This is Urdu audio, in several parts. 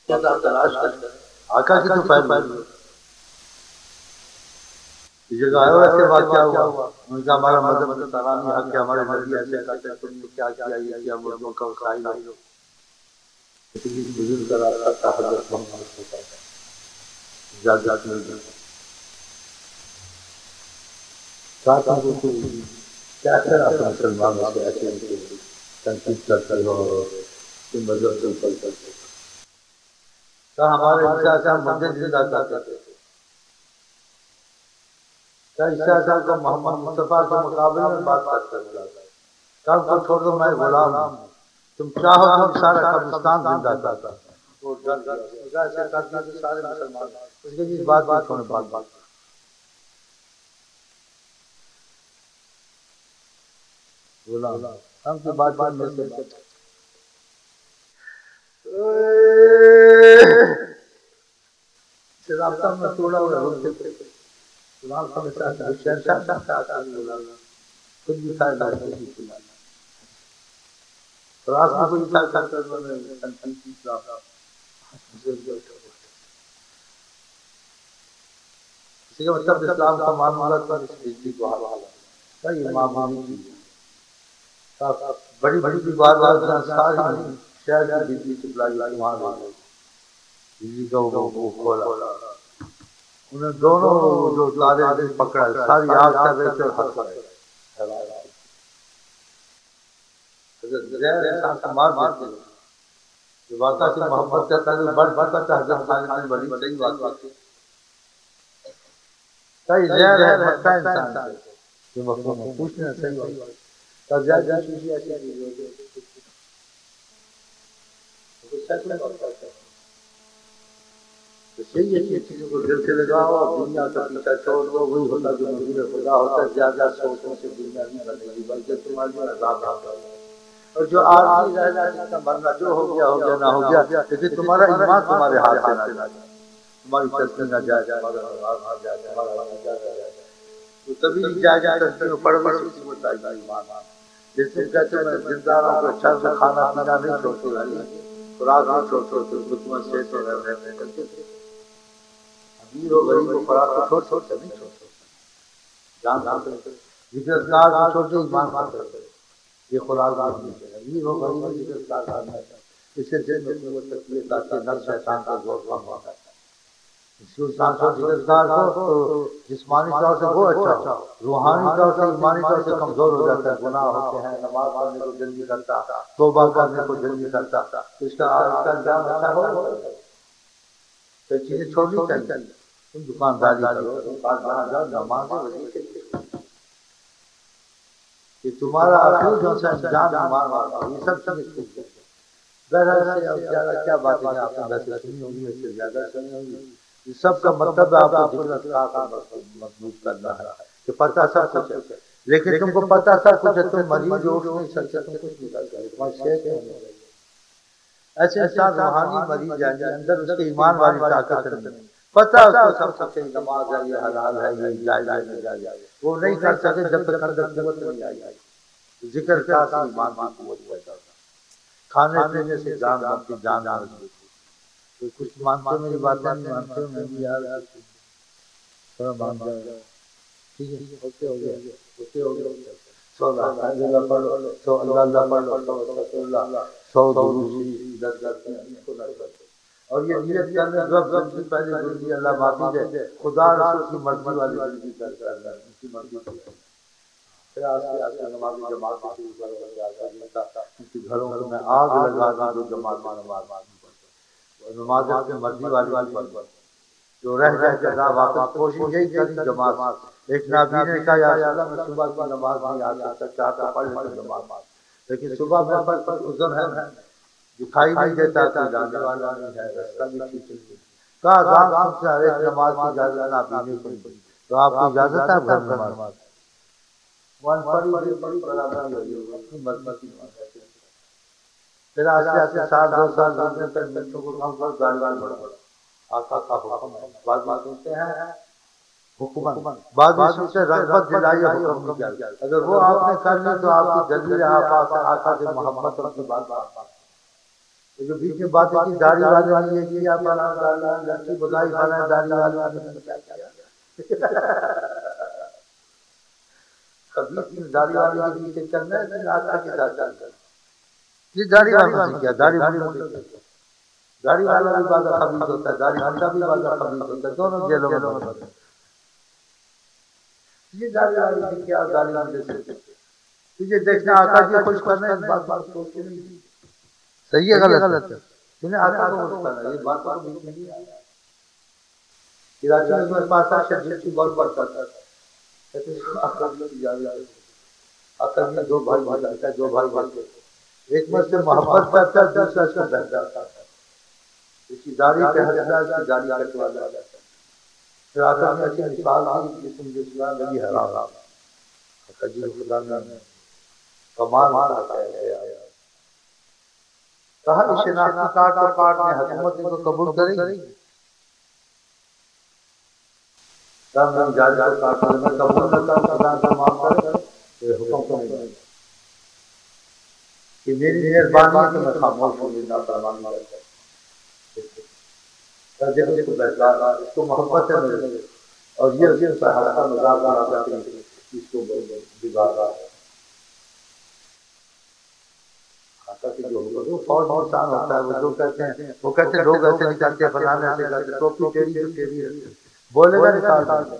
کیا آپ تلاش کرتے ہیں آقا کی تو فیض اس جگہ آئے ایسے واقعہ ہوا ان کا ہمارا مذہب ترانی حق کہ ہمارے نبی ایسے کرتے ہیں، تم نے کیا کیا یہ کیا مردوں کا وسائل ہو بزرگ کا راستہ تھا حضرت محمد مصطفیٰ اجازت مل گئی ساتھوں کو کیا کرا مسلمانوں سے ایسے تنقید کرتے ہو مذہب سے اوپر کرتے تو ہمارے عیسیٰ صاحب مسجد زندہ کرتے تھے کیا عیسیٰ صاحب کو محمد مصطفیٰ کے مقابلے میں بات کرتے تھے کل کو چھوڑ دو میں غلام ہوں تم چاہو تو سارا قبرستان زندہ کرتا وہ ایسے کرتا تو سارے مسلمان اس کے جس بات بات ہونے بات غلام ہم کی بات بات میں سے رابطہ میں توڑا ہوا روکتے تھے غلام کا مثال شہنشاہ تھا خود بھی تھا لڑکے بھی کھلا راس میں کوئی تھا کرتا انہوں اسی کا مطلب اسلام کا معاملہ تھا اس بجلی کو حال یہ معاملی بڑی بڑی بات ساری شہر کی بجلی سپلائی وہاں بجلی کا وہ کھولا انہیں دونوں جو تارے پکڑا ساری آگ کر رہے تھے ہنس رہے زہر انسان کو مار دیتے جو واقعہ سے محبت کرتا ہے بڑھ بڑھ کرتا ہے حضرت خالد بن ولید صحیح واقعہ صحیح زہر ہے بھٹا انسان جو مفہوم پوچھنا صحیح واقعہ تو زیادہ چیزیں ایسی چیزیں ہوتی ہیں صحیح ہے چیزوں کو دل سے لگاؤ اور دنیا کا پیچھا چھوڑ دو وہی ہوتا جو نبی خدا ہوتا ہے زیادہ سوچنے سے دنیا نہیں بنے گی بلکہ تمہاری عذاب ہوگا اور جو عارضی رہ جائے کا مرنا جو ہو گیا نہ ہو گیا لیکن تمہارا ایمان تمہارے ہاتھ سے نہ جائے تمہاری تصویر نہ جائے تو تبھی جائے تصویر پڑھ وقت ہوتا ہے ایمان جس سے کہتے ہیں زندہ رہوں کو اچھا سے کھانا پینا نہیں چھوڑتے والی خوراک نہیں چھوڑتے تمہیں صحت میں رہنے کرتے تھے امیر ہو غریب ہو خوراک کو چھوڑ چھوڑتے نہیں چھوڑتے جان ذکر اذکار کو چھوڑتے ایمان کرتے یہ خوراک امیر ہو غریب ہو ذکر اذکار کرنا اس سے دل میں قوت تکلیف ہے تاکہ نفس شیطان کا زور کم ہو جاتا ہے اس کو انسان کو ذکر اذکار کو تو جسمانی طور سے وہ اچھا روحانی طور سے ایمانی طور سے کمزور ہو جاتا ہے گناہ ہوتے ہیں نماز پڑھنے کو دل نہیں کرتا توبہ کرنے کو دل نہیں کرتا تو اس کا انجام اچھا ہو تو چیزیں چھوڑنی چاہیے تم دکانداری کرو جہاں جاؤ نماز وظیفے کہ تمہارا آخر جو سا انجام نماز یہ سب چیزیں بہرحال سے اب زیادہ کیا باتیں ہیں آپ نے ویسے سنی ہوگی اس سے زیادہ سنی ہوگی یہ سب کا مطلب آپ کو ذکر کا مضبوط کرنا ہے کہ پتہ سب کچھ ہے لیکن تم کو پتہ سب کچھ ہے تم مریض ہو نہیں سکتے تم کچھ نہیں کر سکتے تمہاری صحت نہیں ہے ایسے انسان روحانی مریض ہے اندر اس کے ایمان والی طاقت نہیں پتہ اس کو سب کچھ ہے نماز ہے یہ حلال ہے یہ جائز ہے ناجائز ہے وہ نہیں کر سکے جب تک اندر قوت نہیں آئی ذکر کا ایمان کی قوت پیدا ہوتا کھانے پینے سے جان بنتی جان مضبوط تو کچھ مانتے میری باتیں نہیں مانتے ہو میں بھی یار تھوڑا مان جاؤ ٹھیک ہے اوکے ہو گیا سو اللہ پڑھ لو سو اللہ پڑھ لو سو اللہ سو درود اور یہ نیت کرنے رب سے پہلے زندگی اللہ معافی دے خدا رسول کی مرضی والی زندگی کرتا ہے ان کی مرضی پھر آستے نماز جماعت کو شروع کرو ان کے گھروں میں آگ لگا دی جو جماعت میں نماز نماز اپنی مرضی والی پڑھ جو رہ جائے جگہ واپس کوشش یہی کری جماعت ایک نبی نے کہا یا رسول اللہ میں صبح کی نماز نہیں آ سکتا چاہتا پڑھ لیتا نماز لیکن صبح میں پر عذر ہے دکھائی نہیں دیتا تو جانے والا نہیں ہے رستہ بھی ٹھیک نہیں کہا اذان سے ہر ایک نماز کی اجازت نبی نے کی تو آپ کو اجازت ہے گھر میں نماز ون پڑھی برابر نہیں ہوگی اپنی مرضی کی نماز پھر آستے سال 2 سال گزرنے تک بچوں کو کم کر گاڑی بڑھا آقا کا حکم ہے بعض بات سنتے ہیں حکم بعض بات سنتے رغبت دلائی حکم کی اگر وہ آپ نے کر لی تو آپ کی دلیل آپ آقا سے محبت اور کی بات تو جو بیچ میں باتیں کی داڑھی والے نے یہ کیا فلاں لڑکی بگائی فلاں داڑھی والے نے کیا کیا کبھی داڑھی والے کے پیچھے چلنا ہے کہ آقا کے ساتھ چلنا ہے. یہ داڑھی والا نے کیا داڑھی منڈا داڑھی والا بھی بازا خبیث ہوتا ہے داڑھی منڈا بھی بازا خبیث ہوتا ہے دونوں جیلوں میں بند ہوتے ہیں. یہ داڑھی والی نے کیا داڑھی منڈے سے تجھے دیکھنا آقا جی خوش کرنا ہے بات بات سوچ کے نہیں صحیح ہے غلط ہے تمہیں آقا کو خوش کرنا ہے یہ بات کو بیچ میں نہیں آیا. کراچی میں میرے پاس آ شدید کی بہت پڑتا تھا کہتے آقا جی دو بھائی بھائی دو بھائی بھائی ایک میں سے محبت کرتا ہے دوسرا اس کو بہتا ہے اس کی داڑھی پہ ہنستا ہے اس کی داڑھی کٹوا جاتا ہے. پھر آقا نے ایسی مثال دی جس میں اسلام نبی حرام آقا جی خدا نے کمال ہے کہا اس شناختی کارڈ کو کارڈ میں حکومت ان کو قبول کرے گی کہا میں جاری کو کارڈ میں قبول کرتا ہوں خدا سے معاف کرے تو حکم کو نہیں کہ میری مہربانی ہے تو میں خاموش ہوں نہ فرمانی کرتا دیکھو اس کو بہتر اس کو محبت ہے میرے اور یہ اس پر ہنستا مذاق اڑاتا ہے اس کو بگاڑ رہا ہے. جو فوج انسان ہوتا ہے وہ جو کہتے ہیں لوگ ایسے نکالتے ہیں فلانے ایسے کرتے ٹوپی ٹیڑھی جو ٹیڑھی ہے بولے گا نکال دیں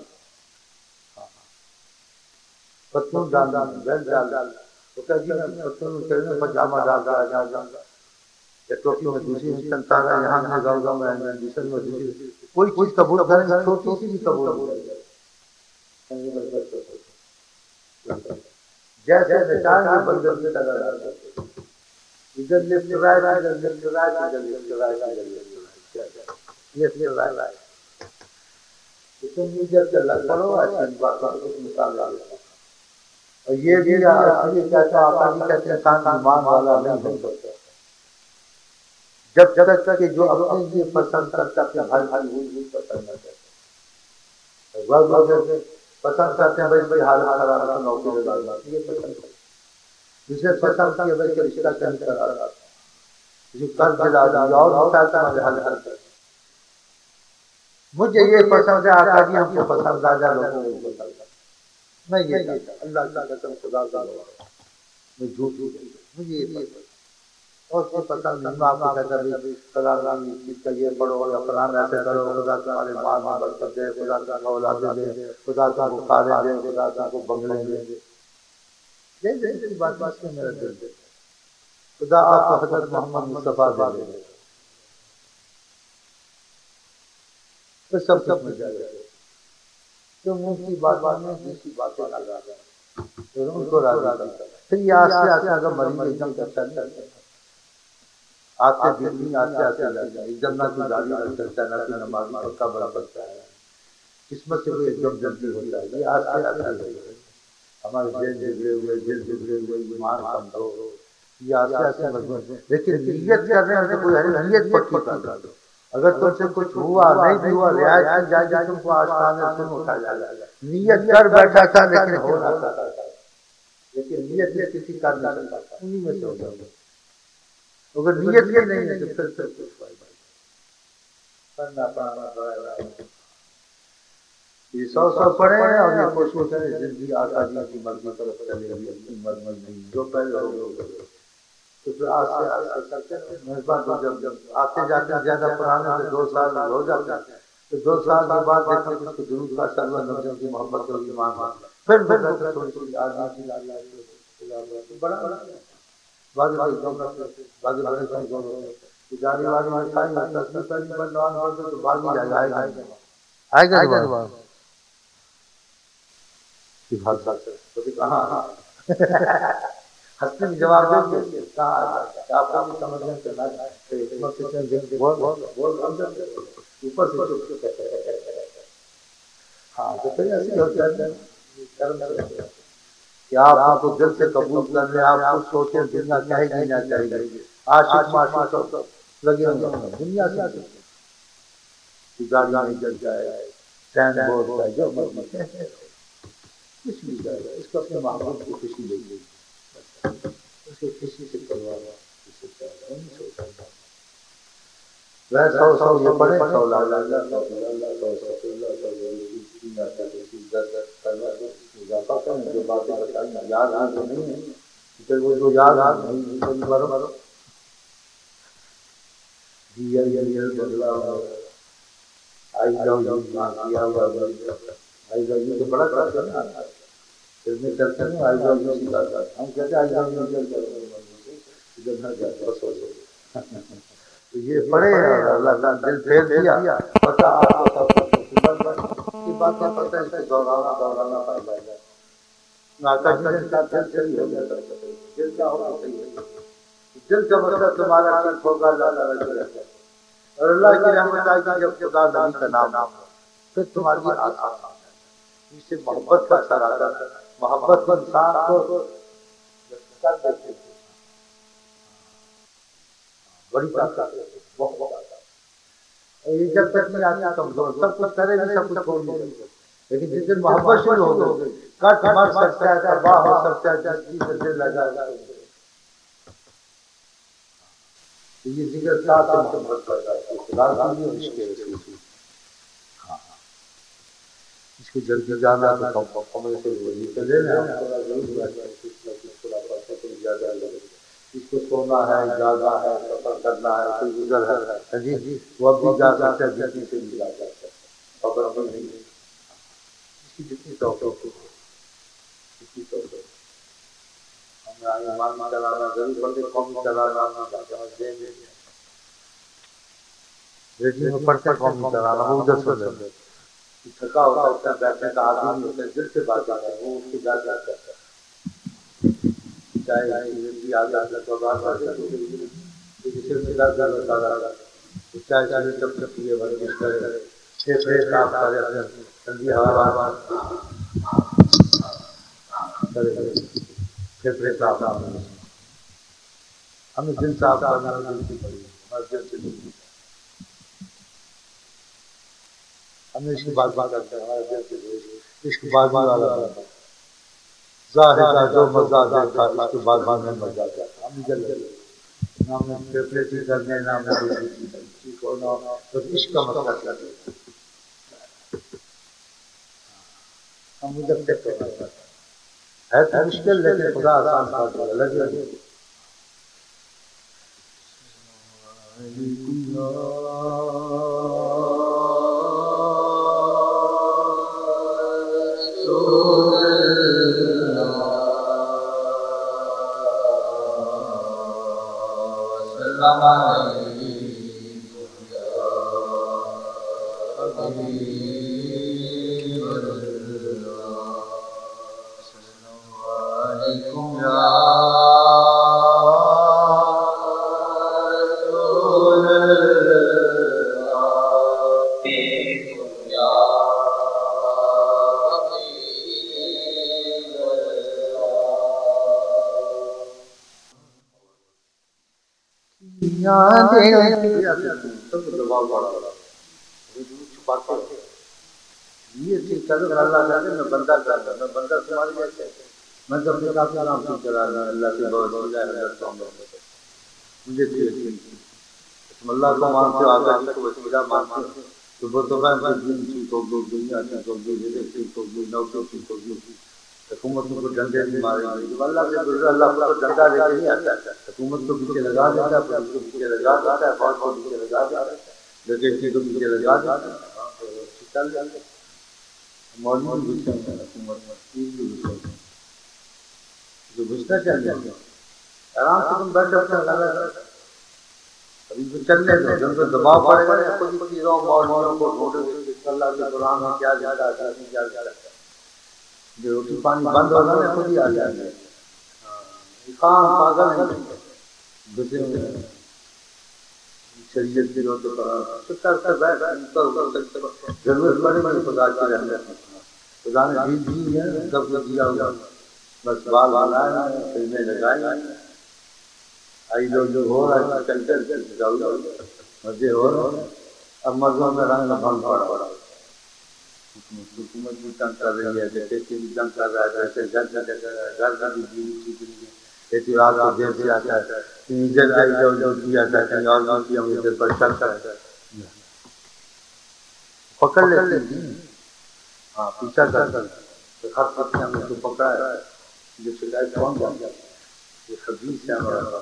پتلون ڈال بیلٹ ڈال تو کہ جی میں پتلون میں پاجامہ ڈال رہا یا ٹوپی میں دوسری چلتا رہا یہاں میں گاؤں گاؤں میں دوسری میں دوسری کوئی چیز قبول کریں گے چھوٹی سی بھی قبول جیسے نچان میں بندر کی طرح ادھر لیفٹ رائٹ ادھر لیفٹ رائٹ ادھر لیفٹ رائٹ ادھر لیفٹ رائٹ تم ادھر چلا پڑو ایسی باتوں کو مثال لا لیتا اور یہ بھی یہ کہتا آقا جی کہتے ہیں انسان ایمان والا نہیں ہو سکتا جب تک کہ جو اپنے لیے پسند کرتا اپنے بھائی بھائی وہی پسند نہ کرتا وہ لوگ پسند کرتے ہیں بھائی حالت خراب ہے نوکری لگا یہ پسند کرتے جسے پسند کیا بھائی کہ رشتہ کہیں کرا رہا جو قرض دلا دیا اور مسائل تمہارے حل کرتا مجھے یہ پسند ہے آقا جی ہم کو پسند آ جا لوگوں کو پسند میں یہ اللہ کی قسم خدا کا میں جھوٹ مجھے یہ پسند اور سے پسند نہیں میں آپ کو کہتا بھی فلاں چیز کا یہ پڑھو یا فلاں ایسے کرو خدا تمہارے مال میں برکت دے خدا تم کو اولادیں دے خدا تم کو کاریں دے خدا تم کو بنگلے دے یہ بات بات میں میرا دل دے خدا آپ کو حضرت محمد مصطفیٰ دے دے تو سب مل جائے گا تو منہ کی بات میں دوسری باتیں لگا پھر ان کو راضی پھر یہ آستے آستے اگر مریض ایک دم کرتا نہیں آتے دن نہیں آتے آتے جاتا ہے ایک دم نہ کوئی داڑھی رکھ سکتا ہے نہ کوئی نمازی پکا بڑا پڑتا ہے قسمت سے کوئی ایک دم جلدی ہوتا ہے یہ آستے آستے ہے ہمارے ذہن بگڑے ہوئے دل بگڑے ہوئے ایمان کمزور یہ آستے آستے مضبوط لیکن نیت کر رہے ہیں تو کوئی نیت پکی کر دو اگر تم سے کچھ ہوا نہیں بھی ہوا رعایت کی جائے گی تم کو آستانے سن اٹھا جائے گا نیت کر بیٹھا تھا لیکن ہو رہا تھا لیکن نیت میں کسی کا نہیں سکتا انہی میں سے ہو جاؤ اگر نیت ہی نہیں ہے تو پھر کچھ کرنا پڑا یہ سو پڑھے ہیں اور یہ کوشش کریں زندگی آقا جی کی مرضی طرف چلے گی اپنی مرضی نہیں جو پہلے ہو تو پھر آستے آستے کرتے ہیں مہربان جب آتے جاتے ہیں زیادہ پرانے سے 2 سال ہو جاتے ہیں تو 2 سال کے بعد دیکھیں کہ اس کو درود کا اثر ہوا نبیوں کی محبت اور ایمان پھر تھوڑی سی آدمی کی بڑا بعض بڑے جاری والی میں کھائی تصویر پہلی بار نواز پڑھتے تو بعد ہی جائے گا آئے گا جواب کہاں ہستے میں جواب دیں گے کہاں آپ کو سمجھ لیں کہ اوپر سے ہاں تو پھر ایسے ہوتا ہے کہ آپ کو دل سے قبول کر لیں آپ خود سوچیں دنیا کہے گی نہ کہے گی عاشق معشوق لگے ہوئے دنیا سے گاڑی نہیں چل جائے ٹرین بورڈ کا جو کچھ بھی جائے گا اس کو اپنے محبوب کی خوشی دے گی اس کو خوشی سے کروا نہیں سوچا وہ سو یہ پڑھے 100 لا لا جو باتیں بتائیں یاد آ تو نہیں ہے پھر وہ جو یاد آ مرو بدلا آئی جاؤ کیا ہوا آئی جاؤ تو بڑا کرتے نا پھر میں چلتے ہیں آئی جاؤ ہم کہتے آئی جاؤ تو یہ پڑھے اللہ کا دل پھیر دیا پتہ آپ کو سب کی باتیں پتہ ہے اس کو دوہرانا پڑتا ہے آقا جی نے کہا دل صحیح ہو گیا دل کا ہوگا صحیح ہے دل کا مطلب تمہارا ٹھیک ہوگا اللہ رکھے اور اللہ کی رحمت آئے گی جب خدا نبی کا نام پھر تمہاری آسان اس سے محبت کا اثر آتا ہے محبت انسان کو بڑی طاقت ہے بہت یہ جب تک نہیں آتی کمزور سب کچھ کرے بھی سب کچھ چھوڑ نہیں سکتے لیکن جس دن محبت شروع ہو گئی کٹ مر سکتا ہے تباہ ہو سکتا ہے جس کی سے دل لگا یہ ذکر ساتھ سے محبت کرتا ہے خدا کی اور اس کے رسول کی اس کو جلدی جانا تو کمرے سے وہی چلے نا اس کو سونا ہے جاگا ہے سفر کرنا ہے کوئی گزر ہے جی وہ اب بھی جا سکتا ہے جتنی سے بھی جا سکتا ہے خبر بھی نہیں اس کی جتنی توقع اتنی توقع ہمیں ایمان چلانا ضرور پڑتے قوم چلانا ریڈیو میں پڑھتے قوم چلانا وہ ادھر سن لیتے تھکا ہوتا ہے بیٹھنے کا آدمی نہیں ہوتا ہے دل سے بات کرتا ہے وہ اس کی بات کرتا ہے چاہے بھی آ جاتا تو بات چاہے چپ چپ یہ ورزش کرے پھیپھڑے صاف کرے ٹھنڈی ہوا کرے پھیپھڑے صاف ہمیں دل صاف کرنا دل کی پڑی ہمارے دل سے ہم اس کی بات کرتے ہیں ہمارے دل سے اس کی بات والا ظاہر جو مزہ دیکھا اس کے بعد میں مزہ آتا ہم جل نام پھیپھڑے ٹھیک کرنے نام ٹھیک ہونا بس اس کا مسئلہ کرتے ہم ادھر چیک کرنا ہے تو مشکل لیکن خدا آسان کر دے لگے یہ ٹھیک کرو اللہ کہتے میں بندہ کرتا میں بندہ تمہاری جیسے میں تو اپنے کافی نام سے چلا رہا اللہ سے بہت مجھے تم اللہ کو مانتے ہو آگا جی کو وسیلہ مانتے ہو تو وہ تو میں دین ٹھیک ہوگی دنیا ٹھیک ہوگی ٹھیک ہوگی نوکری ٹھیک ہوگی حکومت کو ڈنڈے نہیں مارے گی اللہ سے گزر اللہ کو ڈنڈا لے کے نہیں آتا حکومت کو پیچھے لگا دیتا ہے پولیس کو پیچھے لگا دیتا ہے فوج کو پیچھے لگا دیتا ہے لیکن کو پیچھے لگا دیتا ہے چل جاتے مولوی بھی گھستے ہیں حکومت میں چیز بھی گھستے ہیں جو گھسنا چاہیے آرام سے تم بیٹھ سکتے ہیں لگا ابھی تو چلنے دو جن کو دباؤ پڑے گا نا خود ہی چیزوں مولویوں کو ڈھونڈے اللہ کے قرآن میں کیا جاتا ہے کیا جاتا ہے جو روٹی پانی بند ہوگا نا خود ہی آ جائیں گے کام پاگل ہیں گھسے ہوئے شریعت کی روٹی پر کر بیٹھ ضرورت پڑے گی خدا کی رحمت خدا نے دین دی ہے سب کو دیا ہوگا بس بال بنائے فلمیں لگائی آئی لوگ ہو رہا ہے چل مزے ہو رہے ہیں اب مزوں میں رنگ بھنگ پڑا حکومت بھی تنگ کر رہی ہے جیسے بھی تنگ کر رہا ہے جیسے گھر بھی بیوی ٹھیک نہیں ہے اعتراض کو دیر سے آتا ہے، کہیں ادھر آئی جو کیا تھا، کہیں اور بھی کیا، مجھے ادھر پر شک ہے، پکڑ لیتے ہیں، ہاں پیچھا کرتے ہیں، ہر پتے ہم نے تو پکڑا ہے، جو شکایت کون جانتا ہے، یہ خبیث ہے ہمارا،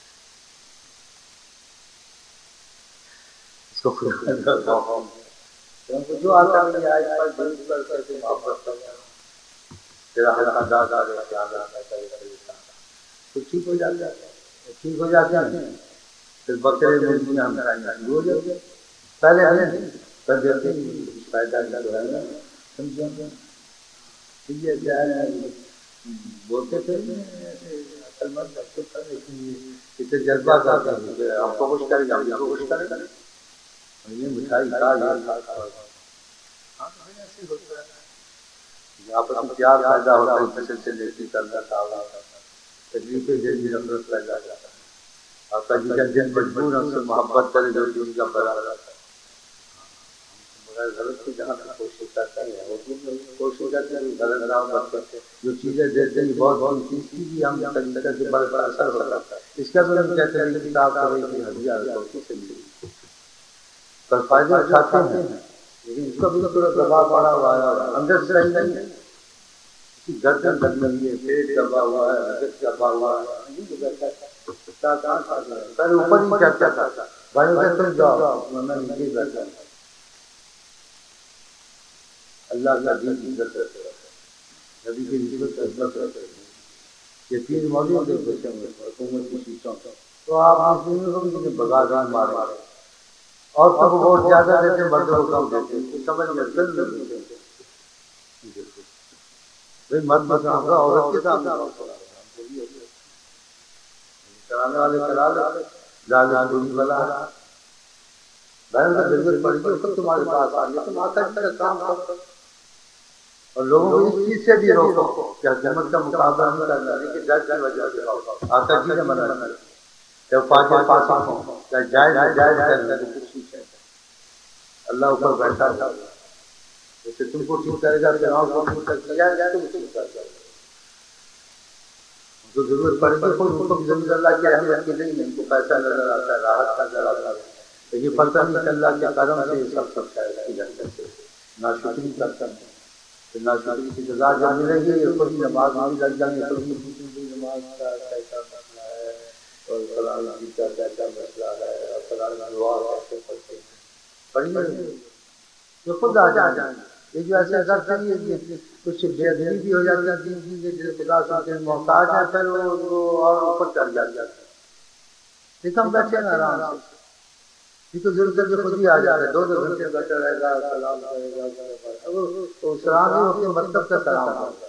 اس کو خدا کا خوف، جو آتا ہے آج پر درود کر کر کے محبت کرنا، تیرا حق ادا کرے، خیال ادا کرے، تو ٹھیک ہو جاتا ہے، ٹھیک ہو جاتے ہیں، پھر بکرے مرغیاں ہم کھانا شروع ہو جاتے ہیں، پہلے نہیں کر دیتے فائدہ جو ہے نا، سمجھو یہ کیا ہے، بولتے تھے اصل مت بچے تھا، لیکن اسے جذبہ کرتے ہیں، ہم کو کچھ کرے گا، ہم کو کچھ کرے گا، یہ مٹھائی کھا ایسے ہوتا ہے، آپس میں پیار پیدا ہوتا ہے، کسی سے نیکی کرنا چاہتا ہے، تکلیفیں دل میں نفرت پیدا کرتا ہے، آقا جی کا دل مجبور ہم سے محبت کرے جو دل کا بڑا رہتا ہے، مگر غلط کی جہاں تک کوشش کرتا ہے، وہ کوشش کرتے ہیں غلط نہ ہو، جو چیزیں دیتے ہیں بہت چیز کی بھی ہم طریقے سے بڑا اثر ہوتا ہے، اس کا بھی ہم کہتے ہیں کتاب کرے کہ ہزار پر فائدے اٹھاتے ہیں، لیکن اس کا بھی تھوڑا دباؤ پڑا ہوا ہے، اندر سے صحیح نہیں ہے، گردن لگی ہے، پیٹ دبا ہوا ہے، حضرت دبا ہوا ہے، پہلے اوپر ہی چڑھتا تھا، بھائیوں سے تم جاؤ میں نیچے بیٹھا ہوں، اللہ کا دین عزت رکھے، نبی کی عزت عظمت رکھے، یہ تین موضوع کے بچے میں حکومت کی سیٹوں تو آپ مسلموں کو بھی جنہیں بغاوت مارے، عورتوں کو ووٹ زیادہ دیتے ہیں، مردوں کو کم دیتے ہیں، سمجھ میں بھائی مرد مسئلہ ہوگا، عورت کے سامنے کرانے والے کرا لے، لالچ بری بلا ہے، بہن کا ضرورت پڑی گی خود تمہارے پاس آ گیا، تم آقا جی کا کام کرو، اور لوگوں کو اس چیز سے بھی روکو کہ حکومت کا مقابلہ نہیں کرنا، لیکن ڈر کی وجہ سے آقا جی نے منع کیا، جب فاجر فاسق ہوں چاہے جائز ناجائز کرنے تو کچھ نہیں کہتا، اللہ اوپر بیٹھا تھا، جیسے تم کو ٹھیک کرے گا، فرعون کو ٹھیک کر دیا تم ٹھیک کر دیا، جو ضرورت پڑے گی خود ان کو زمین اللہ کی رحمت کی نہیں، ان کو پیسہ نظر آتا ہے، راحت کا نظر آتا ہے، لیکن پتہ نہیں اللہ کے کرم سے یہ سب کچھ ہے، اس کی رحمت سے ناشکری کرتا ہے، پھر ناشکری کی سزا جب ملے گی، یہ خود ہی نماز میں لگ جائیں گے، خود ہی نماز کا کیسا مسئلہ ہے، اور قرآن کی کا کیسا مسئلہ ہے، اور قرآن دعا کیسے پڑھتے ہیں، پڑھیے یہ خود آ جائیں گے، یہ جو ایسے کرتے ہیں کچھ بے ادبی بھی ہو جاتی ہے دین کی، جیسے خدا سے محتاج ہے، پھر وہ اور اوپر چڑھ جاتا ہے، لیکن ہم بیٹھے نا آرام سے، یہ تو ضرورت ہے کہ خود ہی آ جاتا ہے، دو گھنٹے بیٹھا رہے گا، سلام کرے گا، سلام نہیں ہوتے مطلب کا سلام ہوگا،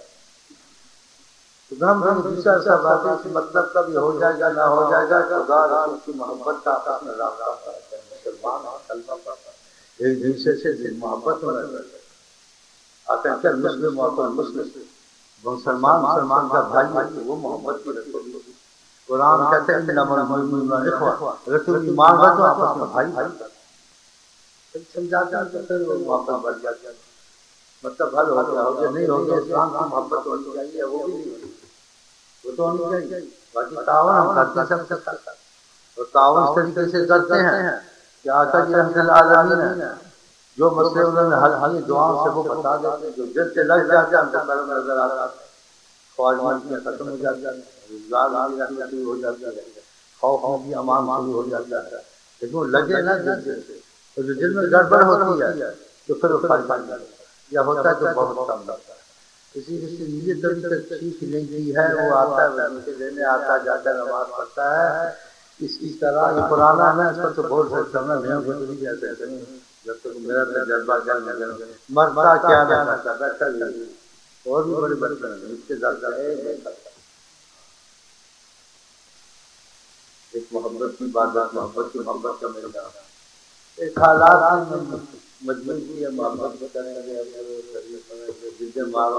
تو ہم دوسرا سب باتیں اس مطلب کا بھی ہو جائے گا، نہ ہو جائے گا، خدا رسول کی محبت کا آپس میں رابطہ ہے، مسلمان ہے، کلمہ پڑھتا ہے، ایک دوسرے سے محبت ہونا چاہیے، آتے ہیں مسلم اور مسلم، مسلمان مسلمان کا بھائی ہے، وہ محبت کی رکھو، قرآن کہتے ہیں انما المؤمنون اخوہ، اگر تم ایمان رکھو آپس میں بھائی سمجھاتے ہیں تو پھر وہ محبت بڑھ جاتی ہے، مطلب حل ہو گیا، ہو گیا نہیں ہو گیا، اسلام کی محبت ہونی چاہیے، وہ بھی نہیں ہوتی، وہ تو ہونی چاہیے، باقی تعاون ہم کرتے ہیں سب سے ساتھ، اور تعاون اس طریقے سے کرتے ہیں کہ آقا جی رحمت العالمین ہے، جو مسئلے انہوں نے حل کیے دعاؤں سے وہ بتا دیتے ہیں، جو دل سے لگ جاتے ہیں ہم کو کرم نظر آتا ہے، خواہشیں ختم ہو جاتی ہیں، روزگار بھی رحمت شروع ہو جاتا ہے، خوف میں بھی امان شروع ہو جاتا ہے، لیکن وہ لگے نا دل سے، تو جو دل میں گڑبڑ ہوتی ہے تو پھر وہ فائدہ نہیں ہوتا، یا ہوتا ہے تو بہت کم ہوتا ہے، کسی کی نیت ابھی تک ٹھیک نہیں کی ہے، وہ آتا ہے وظیفے لینے آتا جاتا ہے، نماز پڑھتا ہے، اس طرح یہ پرانا ہے، اس پر تو بول سکتا ہوں نا، میں کو تو نہیں کہہ سکتا جب تک میرا تجربہ جان مرتا کیا نہ کرتا بیٹھا بھی، اور بھی بڑے بڑے اس کے درد ہے، ایک محبت کی بات، محبت کا میرا ایک حالات میں مجبور کیا محبت کریں گے، جسے مارا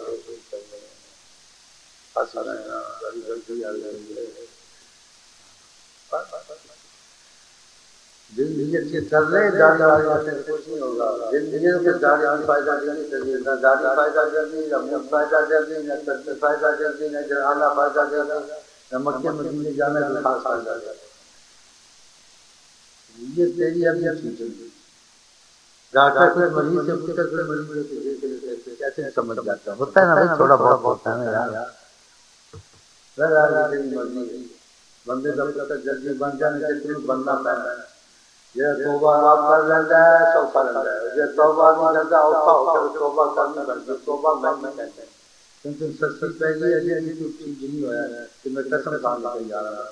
دل نیت سے کر لے، داڑھی والی سے کچھ نہیں ہوگا، دل نیت سے داڑھی والی فائدہ دے، نہ داڑھی فائدہ دے گی، نہ منہ فائدہ دے گی، نہ کرتے فائدہ دے گی، نہ جرانا فائدہ دے گا، مکے مدینے جانا ہے تو خاص خاص جاتا ہے. یہ تیری اب یہ چیز ڈاکٹر کوئی مریض سے پوچھا کوئی مریض کیسے سمجھ جاتا ہوتا ہے نا بھائی تھوڑا بہت ہوتا ہے نا یار. بندے کا پتہ جلدی بن جانے سے بننا پڑنا ہے. یہ توبہ آپ کر لیتا ہے سب کر لیتا ہے. یہ توبہ نہیں کرتا اوکھا ہو کر توبہ کرنی پڑتی ہے. توبہ میں نہیں کہتے ہیں کیونکہ سچی پہلی ہے یہ چیز نہیں ہوا ہے کہ میں قسم کھان کے جا رہا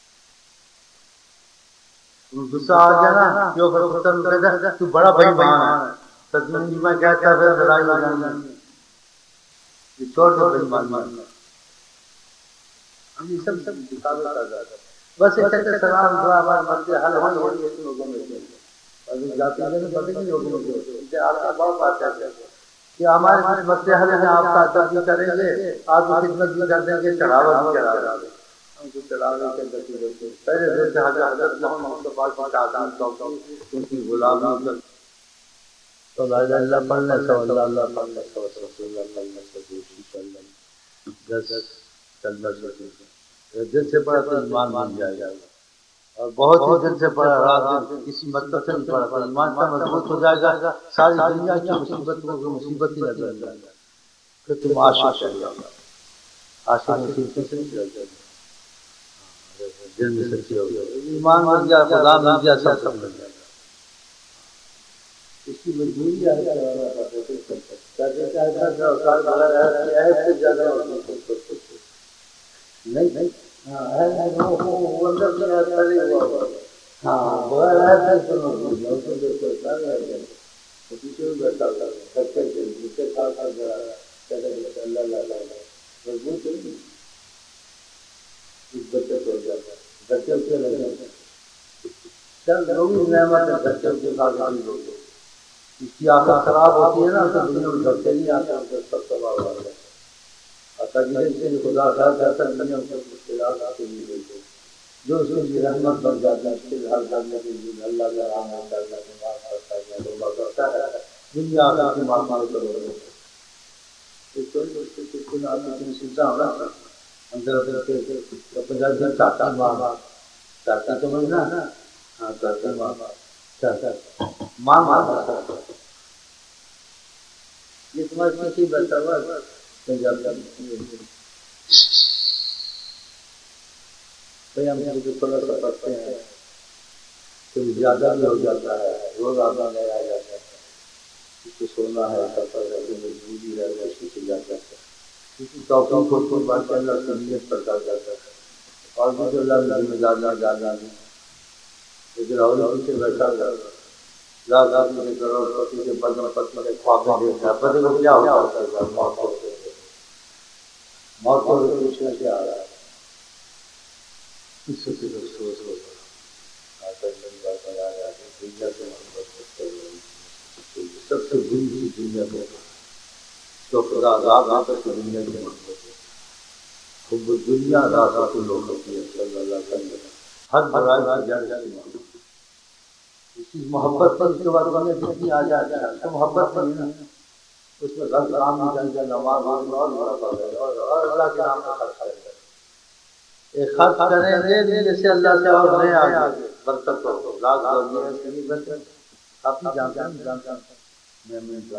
ہوں. غصہ آ گیا نا جو پتر کہتا تو بڑا بےایمان ہے. تدبیر میں کہتا پھر لڑائی ہو جانی یہ چھوڑ دو بےایمان. ہم یہ سب دکھاوے کر رہا تھا بس ایسے سلام دعا بات کرتے حل ہوئی ہے لوگوں میں سے ابھی جاتے ہیں پتہ نہیں لوگوں میں سے آپ کا بہت بات ہے کہ ہمارے کچھ مسئلے حل ہیں آپ کا ادب بھی کریں گے آپ کی خدمت بھی کر دیں گے چڑھاوا بھی کرا دیں گے. ہم کو چڑھاوے کے درجے پہلے دن سے حضرت محمد مصطفیٰ کی تعظیم توقیر ان کی غلامی تو لا الہ الا اللہ پڑھنے صلی اللہ پڑھنے رسول اللہ چل دل سے پڑھا تو ایمان مان جائے گا اور بہت ہی دل سے پڑھا رات دن کسی مطلب سے نہیں پڑھا تو ایمان کا مضبوط ہو جائے گا. ساری دنیا کی مصیبتوں کو مصیبت ہی نظر آ جائے گا. پھر تم عاشق چل جاؤ گا. عاشق مصیبت سے نہیں چل دل میں سچی ہو گیا ایمان مل گیا خدا مل گیا سب مل گیا. اس کی مجبوری ہے نہیں اس کی آنکھیں خراب ہوتی ہے نا تو دنیا میں گھر سے نہیں آتا سب تباہ ہو جاتا ہے. خدا کرتا دنیا میں مشکلات آتے نہیں جو اس کی رحمت بن جاتا ہے مشکل حل کرنے کے لیے اللہ کا رحم کرتا ہے معاف کرتا ہے توبہ کرتا ہے دنیا آتا ہے معاف کرو کوئی مشکل کچھ نہ آتی تم سیدھا ہونا اندر اندر پنجاب دن چاہتا ماں چاہتا سمجھنا ہاں چاہتا ماں ماں یہ تمہاری کسی بیٹھا ہوا پنجاب بھائی ہم جو تھوڑا سا پڑھتے ہیں تو زیادہ بھی ہو جاتا ہے روز آدھا نہیں آ جاتا ہے اس کو سونا ہے سفر ہے مجبوری ہے اسی سے جاتا ہے کسی توقع کو کوئی بات اللہ سے نیت پر کر جاتا ہے اور بھی اللہ نے ذمہ داریاں ڈالا دی لیکن اور سے بیٹھا گیا لاکھ آدمی کے کروڑ پتی کے بدن پتی کے خواب میں دیکھتا ہے پتی کو کیا ہوتا ہے موت کو پوچھنا کیا آ رہا ہے اس سے سوچ سب سے بری چیز دنیا میں تو خدا عذاب آتا ہے دنیا کی محبت ہے خوب دنیا راست لوگ ہوتی ہے صلی اللہ علیہ وسلم ہر برائی کی جڑ جاتی ہے اس محبت پر اس کے بعد دنیا جتنی آ جائے اس کو محبت نہیں نا اس میں غلط کام نکل جائے نماز اور اللہ کے نام کا خرچ کرے ایک خرچ کریں گے جیسے اللہ سے اور نہیں آگے برکت ہو لاکھ آپ ہی جانتا میں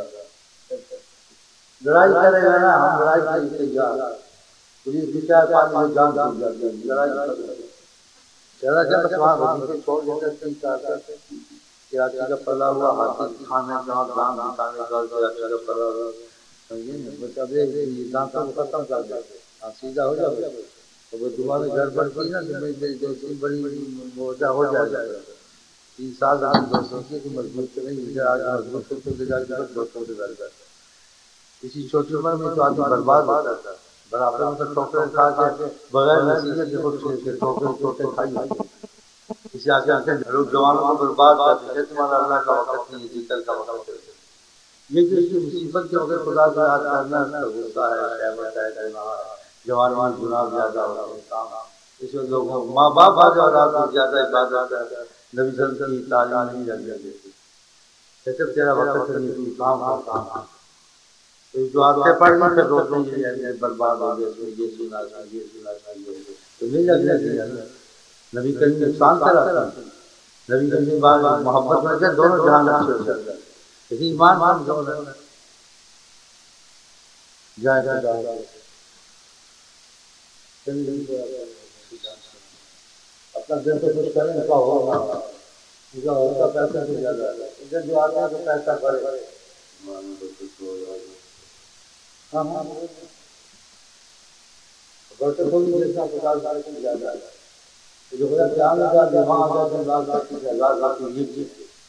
لڑائی کرے گا نا ہم لڑائی کے تیار پولیس بچار پانی میں جان چھوڑ جاتی ہے لڑائی چلا جب وہاں وزیر چھوڑ دیتا تین چار کراچی کا پلا ہوا ہاتھی کھانے کا دام دکھانے کا کراچی کا پلا ہوا دانتوں کو ختم کر دے سیدھا ہو جائے تو وہ دوبارہ گھر بڑھتی نا تو بڑی موجہ ہو جائے گا 3 سال آج دوستوں کی مضبوط نہیں آج مضبوط ہوتے دوستوں سے گھر کرتا کسی چھوٹی عمر میں تو آدمی برباد ہوتا تھا برابر میں تو ٹوکرے کھا کے بغیر نصیحت کے خود ٹوکرے کھائی کسی آگے لوگ جوانوں کو برباد کرتے ہیں تمہارا اللہ کا وقت نہیں ذکر کا وقت ہے یہ جو اس کی مصیبت کے وقت خدا کو یاد کرنا غصہ ہے شہوت ہے گناہ ہے جوان گناہ زیادہ ہوتے ہیں کام اس میں لوگوں ماں باپ آج اولاد کو زیادہ عبادت ہے نبی صلی اللہ علیہ وسلم کی تعلیم نہیں لگ جاتی جیسے تیرا وقت نہیں کام جو آپ سے پڑھ لی پھر روتے ہیں برباد ہو گئے یہ سنا تو مل جاتی ہے نبی کریم نقصان کرا نبی کریم بعد محبت میں کیا دونوں جہان اچھے ہو جاتے ہیں لیکن ایمان کمزور ہے جائے اپنا دل تو کچھ کریں کا ہوگا کا پیسہ بھی زیادہ ہے ادھر جو آتے ہیں تو پیسہ بڑھے ہاں ہاں برتن کو بھی جیسا 50,000 سے زیادہ ہے جو بڑا جان لگا دے وہاں آتا ہے لاکھ یہ چیز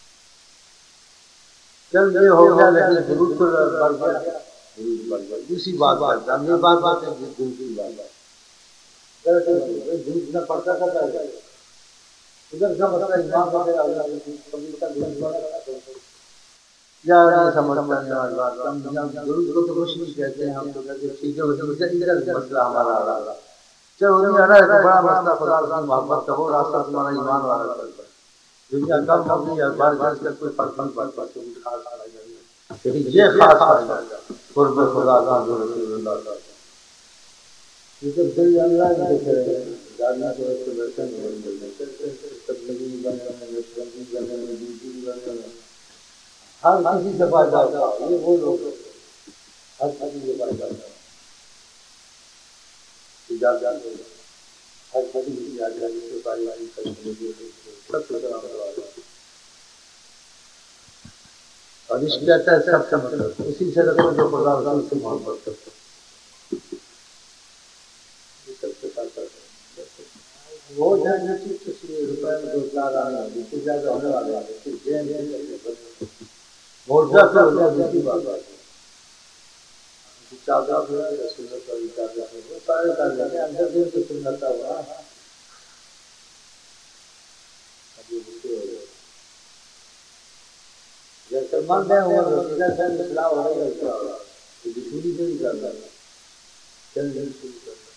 چل یہ ہو گیا لیکن ضرور تو بڑھ گیا اسی بات کرتا ہم یہ بات بات ہے دوسری بات جھوٹنا پڑتا تھا ادھر کا مسئلہ ایمان وغیرہ یا یہ سمجھتا نہیں ضرور کو تو کچھ نہیں کہتے ہیں ہم تو کہتے ہیں ٹھیک ہے مسئلہ ہمارا آ رہا چلو نہیں آ رہا ہے تو بڑا مسئلہ خدا کی محبت کا وہ راستہ تمہارا ایمان والا چلتا ہے دنیا کم ہوگی یا بار گز کا کوئی فرق نہیں پڑتا لیکن یہ خاص قرب خدا کا جو رسول اللہ کا کیونکہ دل اللہ نہیں دیکھ رہے ہیں جاننا تو اس کو درشن ہر کسی سے فائدہ ہوتا یہ وہ لوگ ہر کسی سے فائدہ ہوتا ہر کسی سے اور اس کہتا ہے سب سے مطلب اسی سے رکھو جو خدا رسول سے محبت کرتا وہ جائیں گے کسی روپئے میں 2-4 آنے والے اس سے زیادہ ہونے والے موجودہ سے ہو جائے دوسری بات چادر ہے سنت والی چادر ہے وہ سارے کر جاتے ہیں اندر دن سے سنتا ہوا جیسے من ہے وہ رسیدہ سے اصلاح ہو رہا ہے پوری سے بھی کرتا ہے چل شروع کرتا